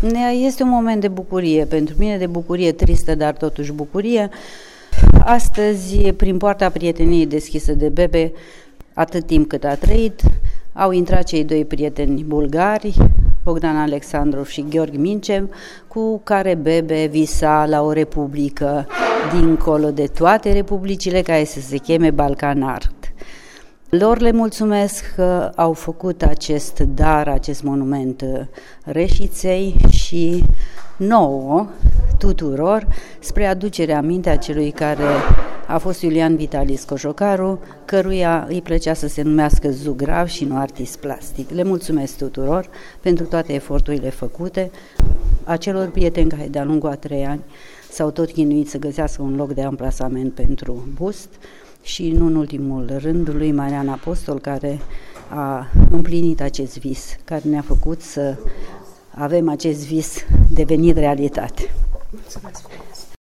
Este un moment de bucurie, pentru mine de bucurie tristă, dar totuși bucurie. Astăzi, prin poarta prieteniei deschisă de Bebe, atât timp cât a trăit, au intrat cei doi prieteni bulgari, Bogdan Alexandrov și Gheorghe Mincev, cu care Bebe visa la o republică dincolo de toate republicile, care să se cheme Balcan Art. Lor le mulțumesc că au făcut acest dar, acest monument Reșiței și nouă, tuturor, spre aducerea amintea celui care a fost Iulian Vitalis Cojocaru, căruia îi plăcea să se numească zugrav și nu artist plastic. Le mulțumesc tuturor pentru toate eforturile făcute, acelor prieteni care de-a lungul a 3 ani s-au tot chinuit să găsească un loc de amplasament pentru bust, și nu în ultimul rând lui Marian Apostol, care a împlinit acest vis, care ne-a făcut să avem acest vis devenit realitate. Mulțumesc.